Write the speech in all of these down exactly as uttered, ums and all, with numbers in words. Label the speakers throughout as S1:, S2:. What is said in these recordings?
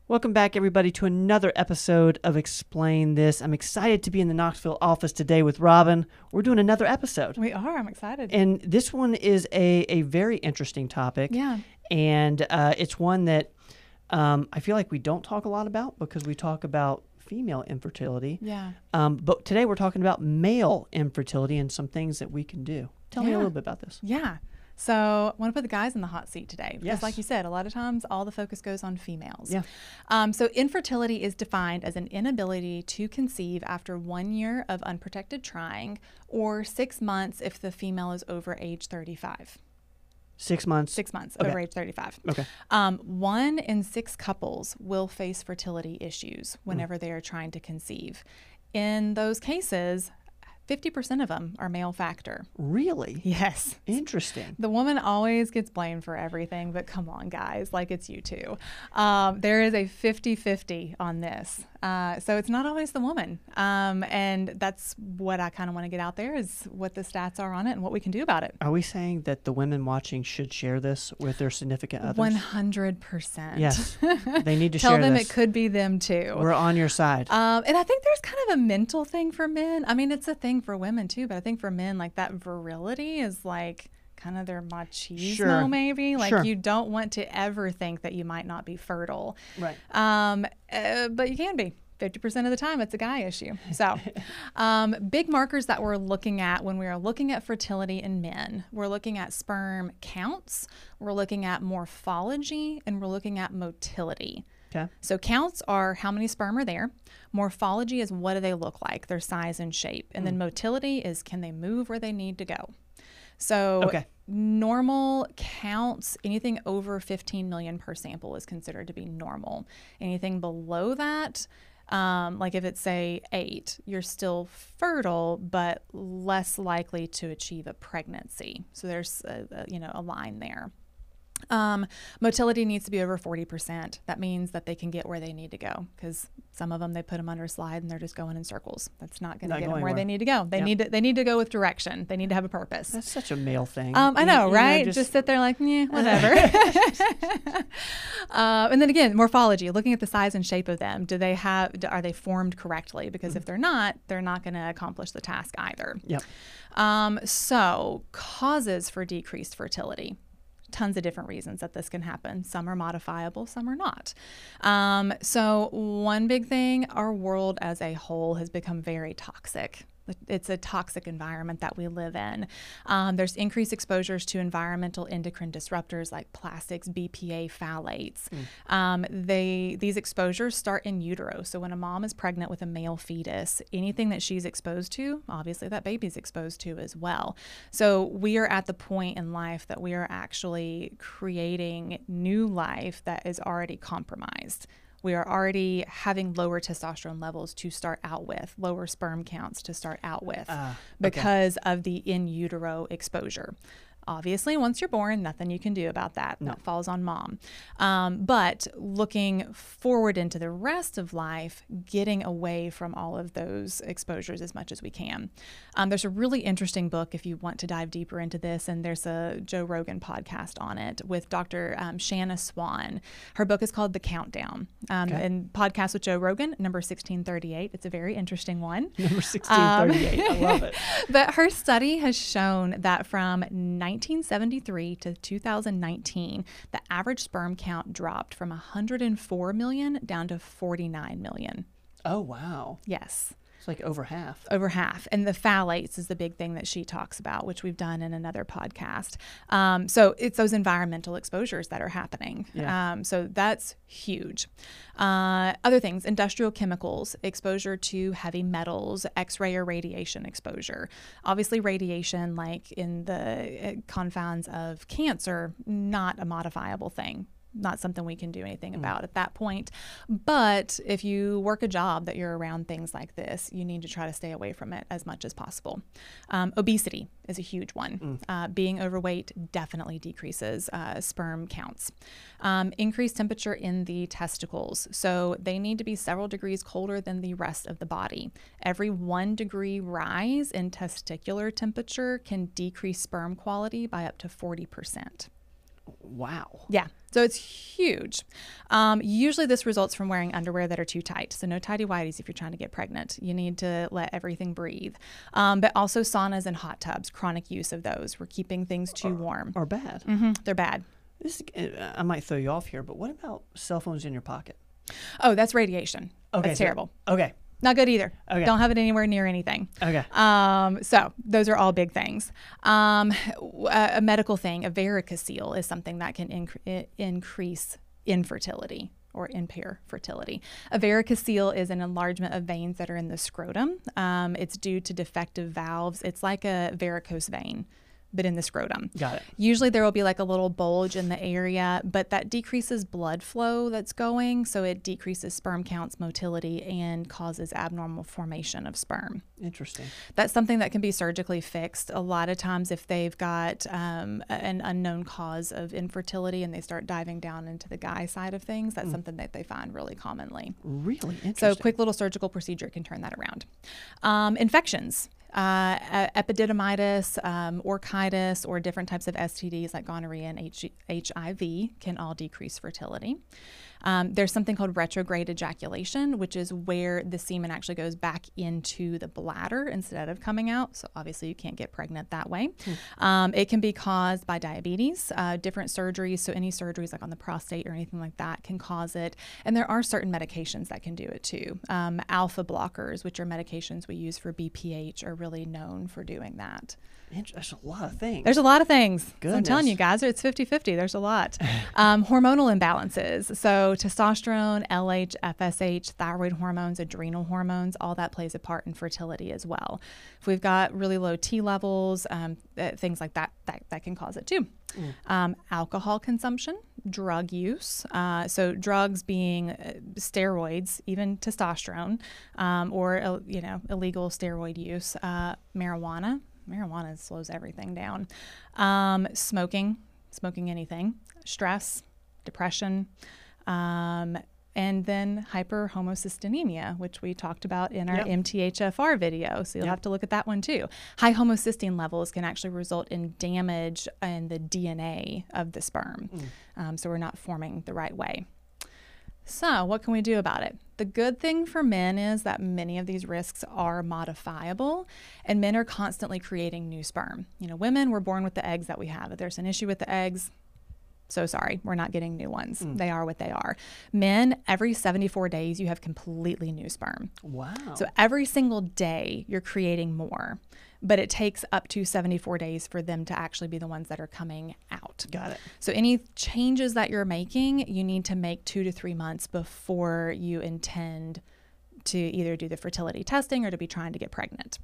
S1: Welcome back, everybody, to another episode of Explain This. I'm excited to be in the Knoxville office today with Robin. We're doing another episode.
S2: We are. I'm excited.
S1: And this one is a, a very interesting topic.
S2: Yeah.
S1: And uh, it's one that um, I feel like we don't talk a lot about because we talk about female infertility.
S2: Yeah.
S1: Um, but today we're talking about male infertility and some things that we can do. Tell
S2: yeah.
S1: me a little bit about this.
S2: Yeah. So I want to put the guys in the hot seat today. Because
S1: Yes.
S2: like you said, a lot of times all the focus goes on females.
S1: Yeah.
S2: Um, so infertility is defined as an inability to conceive after one year of unprotected trying or six months if the female is over age thirty-five.
S1: Six months.
S2: Six months
S1: Okay.
S2: over age thirty-five.
S1: Okay.
S2: Um, one in six couples will face fertility issues whenever mm. they are trying to conceive. In those cases, fifty percent of them are male factor.
S1: Really?
S2: Yes.
S1: Interesting.
S2: The woman always gets blamed for everything, but come on, guys, like it's you too. Um, there is a fifty-fifty on this. Uh, so it's not always the woman. Um, and that's what I kind of want to get out there is what the stats are on it and what we can do about it.
S1: Are we saying that the women watching should share this with their significant others?
S2: one hundred percent.
S1: Yes. They need to
S2: Tell
S1: share
S2: them
S1: this.
S2: it could be them too.
S1: We're on your side.
S2: Um, and I think there's kind of a mental thing for men. I mean, it's a thing for women too, but I think for men, like that virility is like kind of their machismo,
S1: Sure.
S2: maybe. Like
S1: Sure.
S2: you don't want to ever think that you might not be fertile.
S1: Right.
S2: Um, uh, but you can be. fifty percent of the time, it's a guy issue. So um, big markers that we're looking at when we are looking at fertility in men, we're looking at sperm counts, we're looking at morphology, and we're looking at motility.
S1: Okay.
S2: So counts are how many sperm are there. Morphology is what do they look like, their size and shape. And mm. then motility is can they move where they need to go. So
S1: okay.
S2: normal counts, anything over fifteen million per sample is considered to be normal. Anything below that, um, like if it's say eight, you're still fertile, but less likely to achieve a pregnancy. So there's a, a, you know, a line there. Um, motility needs to be over forty percent. That means that they can get where they need to go because some of them, they put them under a slide and they're just going in circles. That's not going to get them where
S1: anywhere.
S2: they need to go. They
S1: Yep.
S2: need to, they need to go with direction. They need to have a purpose.
S1: That's such a male thing.
S2: Um, I
S1: You-
S2: know,
S1: you
S2: right?
S1: just,
S2: just, sit there like, yeah, whatever. uh, and then again, morphology, looking at the size and shape of them. Do they have, are they formed correctly? Because mm-hmm. if they're not, they're not going to accomplish the task either.
S1: Yep.
S2: Um, so causes for decreased fertility. Tons of different reasons that this can happen. Some are modifiable, some are not. Um, so one big thing, our world as a whole has become very toxic. It's a toxic environment that we live in. Um, there's increased exposures to environmental endocrine disruptors like plastics, B P A, phthalates. Mm. Um, they these exposures start in utero. So when a mom is pregnant with a male fetus, anything that she's exposed to, obviously that baby's exposed to as well. So we are at the point in life that we are actually creating new life that is already compromised. We are already having lower testosterone levels to start out with, lower sperm counts to start out with uh, okay. because of the in utero exposure. Obviously, once you're born, nothing you can do about that.
S1: No.
S2: That falls on mom. Um, but looking forward into the rest of life, getting away from all of those exposures as much as we can. Um, there's a really interesting book if you want to dive deeper into this, and there's a Joe Rogan podcast on it with Doctor Um, Shanna Swan. Her book is called The Countdown. Um,
S1: okay.
S2: And podcast with Joe Rogan, number sixteen thirty-eight. It's a very interesting one.
S1: Number sixteen thirty-eight. Um, I love it.
S2: But her study has shown that from nineteen seventy-three to two thousand nineteen, the average sperm count dropped from one hundred four million down to forty-nine million.
S1: Oh, wow.
S2: Yes.
S1: It's like over half.
S2: Over half. And the phthalates is the big thing that she talks about, which we've done in another podcast. Um, so it's those environmental exposures that are happening.
S1: Yeah.
S2: Um, so that's huge. Uh, other things, industrial chemicals, exposure to heavy metals, X-ray or radiation exposure. Obviously radiation, like in the confines of cancer, not a modifiable thing. Not something we can do anything about mm. at that point. But if you work a job that you're around things like this, you need to try to stay away from it as much as possible. Um, obesity is a huge one. Mm. Uh, being overweight definitely decreases uh, sperm counts. Um, increased temperature in the testicles. So they need to be several degrees colder than the rest of the body. Every one degree rise in testicular temperature can decrease sperm quality by up to forty percent.
S1: Wow.
S2: Yeah. So it's huge. Um, usually this results from wearing underwear that are too tight. So no tighty whities if you're trying to get pregnant. You need to let everything breathe. Um, but also saunas and hot tubs, chronic use of those. We're keeping things too warm.
S1: Or bad.
S2: Mm-hmm. They're bad.
S1: This, uh, I might throw you off here, but what about cell phones in your pocket?
S2: Oh, that's radiation.
S1: Okay,
S2: That's
S1: so-
S2: terrible.
S1: Okay.
S2: Not good either.
S1: Okay.
S2: Don't have it anywhere near anything.
S1: Okay.
S2: Um, so those are all big things. Um, a, a medical thing, a varicocele is something that can inc- increase infertility or impair fertility. A varicocele is an enlargement of veins that are in the scrotum. Um, it's due to defective valves. It's like a varicose vein, but in the scrotum.
S1: Got it.
S2: Usually there will be like a little bulge in the area, but that decreases blood flow that's going, so it decreases sperm counts, motility, and causes abnormal formation of sperm.
S1: Interesting.
S2: That's something that can be surgically fixed. A lot of times if they've got um, an unknown cause of infertility and they start diving down into the guy side of things, that's mm. something that they find really commonly.
S1: Really interesting.
S2: So a quick little surgical procedure can turn that around. Um, infections. Uh, epididymitis, um, orchitis, or different types of S T Ds like gonorrhea and H- HIV can all decrease fertility. Um, there's something called retrograde ejaculation, which is where the semen actually goes back into the bladder instead of coming out. So obviously you can't get pregnant that way. Hmm. Um, it can be caused by diabetes, uh, different surgeries. So any surgeries like on the prostate or anything like that can cause it. And there are certain medications that can do it too. Um, alpha blockers, which are medications we use for B P H, are really known for doing that.
S1: There's a lot of things.
S2: There's a lot of things.
S1: Goodness.
S2: So I'm telling you guys, it's fifty-fifty. There's a lot. um, hormonal imbalances. So testosterone, L H, F S H, thyroid hormones, adrenal hormones, all that plays a part in fertility as well. If we've got really low T levels, um, uh, things like that, that, that can cause it too. Mm. Um, alcohol consumption, drug use. Uh, so drugs being uh, steroids, even testosterone, um, or, uh, you know, illegal steroid use, uh, marijuana. Marijuana slows everything down. Um, smoking, smoking anything, stress, depression, um, and then hyperhomocystinemia, which we talked about in our
S1: yep.
S2: M T H F R video. So you'll yep. have to look at that one too. High homocysteine levels can actually result in damage in the D N A of the sperm. Mm. Um, so we're not forming the right way. So what can we do about it? The good thing for men is that many of these risks are modifiable, and men are constantly creating new sperm. You know, women, we're born with the eggs that we have. If there's an issue with the eggs, so sorry, we're not getting new ones. Mm. They are what they are. Men, every seventy-four days, you have completely new sperm.
S1: Wow.
S2: So every single day, you're creating more. But it takes up to seventy-four days for them to actually be the ones that are coming out.
S1: Got it.
S2: So any changes that you're making, you need to make two to three months before you intend to either do the fertility testing or to be trying to get pregnant.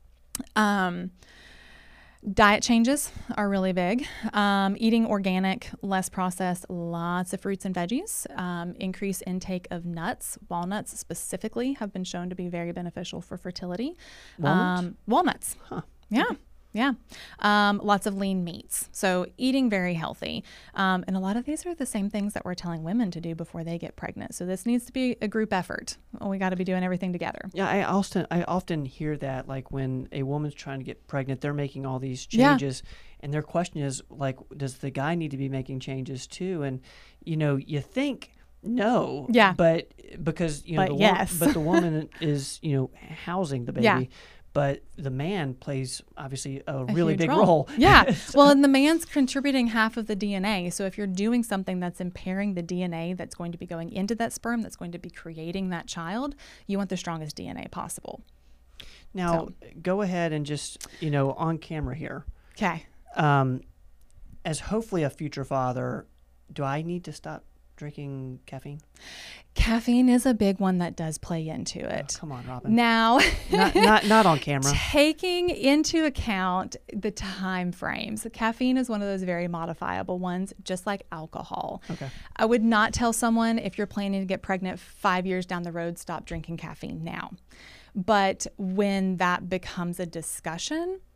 S2: Um, diet changes are really big. Um, eating organic, less processed, lots of fruits and veggies. Um, increase intake of nuts. Walnuts specifically have been shown to be very beneficial for fertility.
S1: Walnuts?
S2: Um, walnuts.
S1: Huh.
S2: Yeah. Yeah. Um, lots of lean meats. So eating very healthy. Um, and a lot of these are the same things that we're telling women to do before they get pregnant. So this needs to be a group effort. We got to be doing everything together.
S1: Yeah, I often I often hear that, like when a woman's trying to get pregnant, they're making all these changes. Yeah. And their question is, like, does the guy need to be making changes too? And, you know, you think no.
S2: Yeah.
S1: But because, you know,
S2: but
S1: the,
S2: yes.
S1: wo- but the woman is, you know, housing the baby.
S2: Yeah.
S1: But the man plays, obviously, a,
S2: a
S1: really big
S2: role.
S1: role.
S2: Yeah.
S1: so.
S2: Well, and the man's contributing half of the D N A. So if you're doing something that's impairing the D N A that's going to be going into that sperm, that's going to be creating that child, you want the strongest D N A possible.
S1: Now,
S2: so.
S1: go ahead and just, you know, on camera here.
S2: Okay.
S1: Um, as hopefully a future father, do I need to stop drinking caffeine?
S2: Caffeine is a big one that does play into it.
S1: Oh, come on, Robin.
S2: Now,
S1: not, not not on camera.
S2: Taking into account the time frames, caffeine is one of those very modifiable ones, just like alcohol.
S1: Okay.
S2: I would not tell someone if you're planning to get pregnant five years down the road, stop drinking caffeine now. But when that becomes a discussion,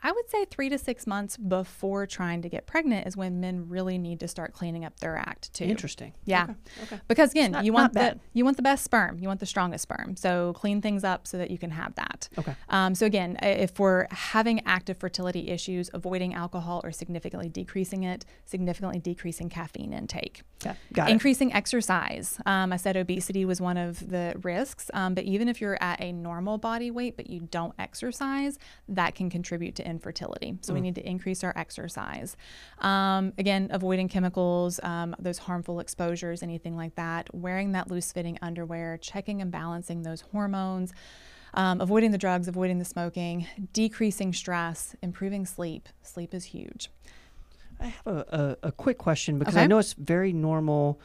S2: I would say three to six months before trying to get pregnant is when men really need to start cleaning up their act too.
S1: Interesting.
S2: Yeah.
S1: Okay. Okay.
S2: Because again,
S1: Not-
S2: you
S1: not
S2: want the
S1: bad.
S2: you want the best sperm, you want the strongest sperm. So clean things up so that you can have that.
S1: Okay.
S2: Um, so again, i- if we're having active fertility issues, avoiding alcohol or significantly decreasing it, significantly decreasing caffeine intake.
S1: Okay. Got it.
S2: Increasing exercise. Um, I said obesity was one of the risks, um, but even if you're at a normal body weight but you don't exercise, that can contribute to infertility. So we need to increase our exercise. Um, again, avoiding chemicals, um, those harmful exposures, anything like that. Wearing that loose-fitting underwear, checking and balancing those hormones. Um, avoiding the drugs, avoiding the smoking, decreasing stress, improving sleep. Sleep is huge.
S1: I have a, a, a quick question because
S2: Okay.
S1: I know it's very normal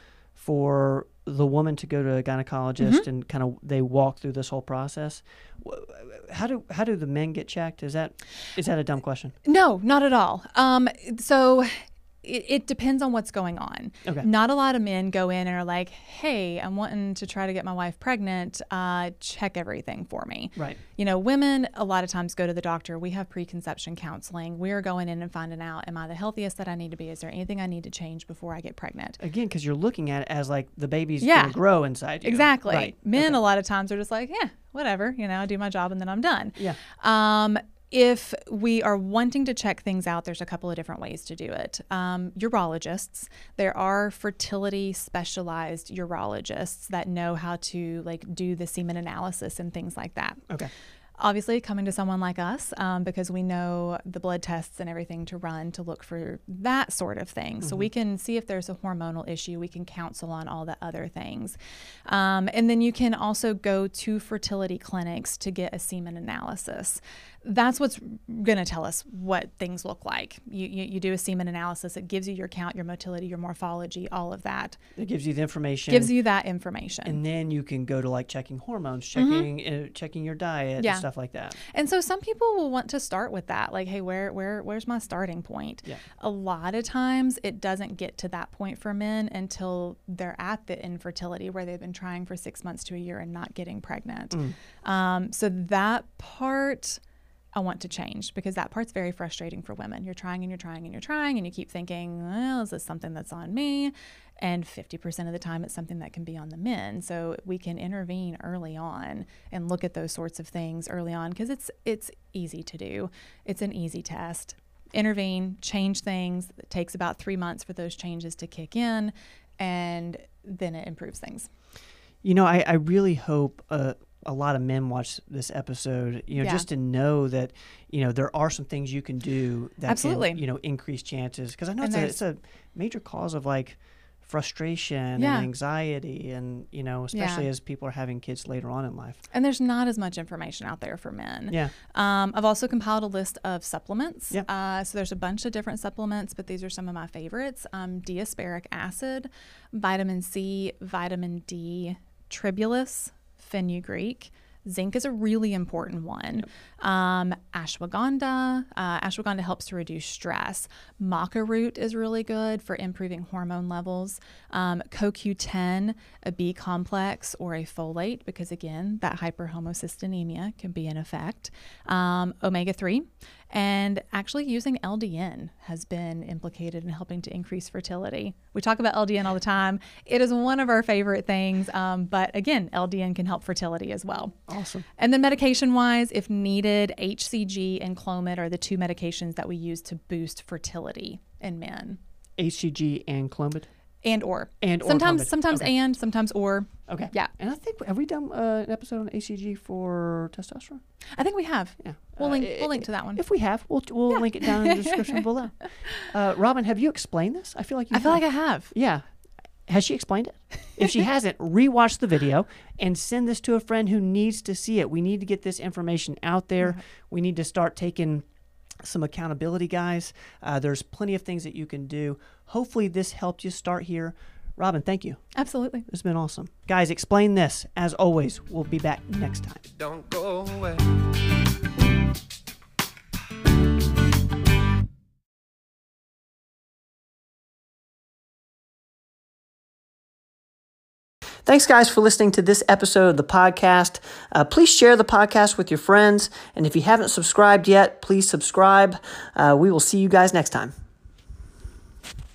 S1: for the woman to go to a gynecologist
S2: Mm-hmm.
S1: and kind of they walk through this whole process. Wh- How do how do the men get checked? Is that is that a dumb question?
S2: No, not at all. Um, so it, it depends on what's going on.
S1: Okay.
S2: Not a lot of men go in and are like, hey, I'm wanting to try to get my wife pregnant. Uh, check everything for me.
S1: Right.
S2: You know, women a lot of times go to the doctor. We have preconception counseling. We're going in and finding out, am I the healthiest that I need to be? Is there anything I need to change before I get pregnant?
S1: Again, because you're looking at it as like the baby's
S2: Yeah.
S1: going to grow inside you.
S2: Exactly.
S1: Right.
S2: Men
S1: Okay.
S2: a lot of times are just like, yeah, whatever, you know, I do my job and then I'm done.
S1: Yeah.
S2: Um, if we are wanting to check things out, there's a couple of different ways to do it. Um, urologists, there are fertility specialized urologists that know how to like do the semen analysis and things like that.
S1: Okay.
S2: Obviously, coming to someone like us um, because we know the blood tests and everything to run to look for that sort of thing. So we can see if there's a hormonal issue. We can counsel on all the other things. Um, and then you can also go to fertility clinics to get a semen analysis. That's what's going to tell us what things look like. You, you, you do a semen analysis. It gives you your count, your motility, your morphology, all of that.
S1: It gives you the information.
S2: Gives you that information.
S1: and then you can go to like checking hormones, checking uh, checking your diet,
S2: Yeah.
S1: and stuff like that.
S2: And so some people will want to start with that, like, hey, where, where, where's my starting point?
S1: Yeah.
S2: A lot of times it doesn't get to that point for men until they're at the infertility where they've been trying for six months to a year and not getting pregnant.
S1: Mm.
S2: Um, so that part I want to change because that part's very frustrating for women. You're trying and you're trying and you're trying and you keep thinking, well, is this something that's on me? And fifty percent of the time it's something that can be on the men. So we can intervene early on and look at those sorts of things early on because it's it's easy to do. It's an easy test. Intervene, change things. It takes about three months for those changes to kick in and then it improves things.
S1: You know, I, I really hope uh, a lot of men watch this episode, you know,
S2: Yeah.
S1: just to know that, you know, there are some things you can do that
S2: Absolutely.
S1: can, you know, increase chances. Because I know
S2: And
S1: it's a,
S2: there's-
S1: it's a major cause of like frustration
S2: Yeah.
S1: and anxiety and, you know, especially
S2: Yeah.
S1: as people are having kids later on in life.
S2: And there's not as much information out there for men.
S1: Yeah.
S2: Um, I've also compiled a list of supplements.
S1: Yeah.
S2: Uh, so there's a bunch of different supplements, but these are some of my favorites. Um, D-aspartic acid, vitamin C, vitamin D, tribulus, fenugreek. Zinc is a really important one. Um, ashwagandha. Uh, ashwagandha helps to reduce stress. Maca root is really good for improving hormone levels. Um, C O Q ten, a B complex, or a folate, because again, that hyperhomocystinemia can be in effect. Um, omega three. And actually using L D N has been implicated in helping to increase fertility. We talk about L D N all the time. It is one of our favorite things. Um, but again, L D N can help fertility as well.
S1: Awesome.
S2: And then medication-wise, if needed, H C G and Clomid are the two medications that we use to boost fertility in men.
S1: H C G and Clomid?
S2: And or.
S1: And or
S2: sometimes,
S1: Clomid.
S2: sometimes
S1: Okay.
S2: and, sometimes or.
S1: Okay.
S2: Yeah.
S1: And I think, have we done uh, an episode on H C G for testosterone?
S2: I think we have.
S1: Yeah.
S2: We'll
S1: Uh,
S2: link.
S1: i-
S2: We'll link to that one.
S1: If we have, we'll we'll
S2: Yeah.
S1: link it down in the description below. Uh, Robin, have you explained this? I feel like you
S2: I feel
S1: have.
S2: like I have.
S1: Yeah. Has she explained it? If she hasn't, rewatch the video and send this to a friend who needs to see it. We need to get this information out there. We need to start taking some accountability, guys. Uh, there's plenty of things that you can do. Hopefully this helped you start here. Robin, thank you.
S2: Absolutely.
S1: This has been awesome. Guys, explain this. As always, we'll be back next time.
S3: Don't go away.
S1: Thanks, guys, for listening to this episode of the podcast. Uh, please share the podcast with your friends. And if you haven't subscribed yet, please subscribe. Uh, we will see you guys next time.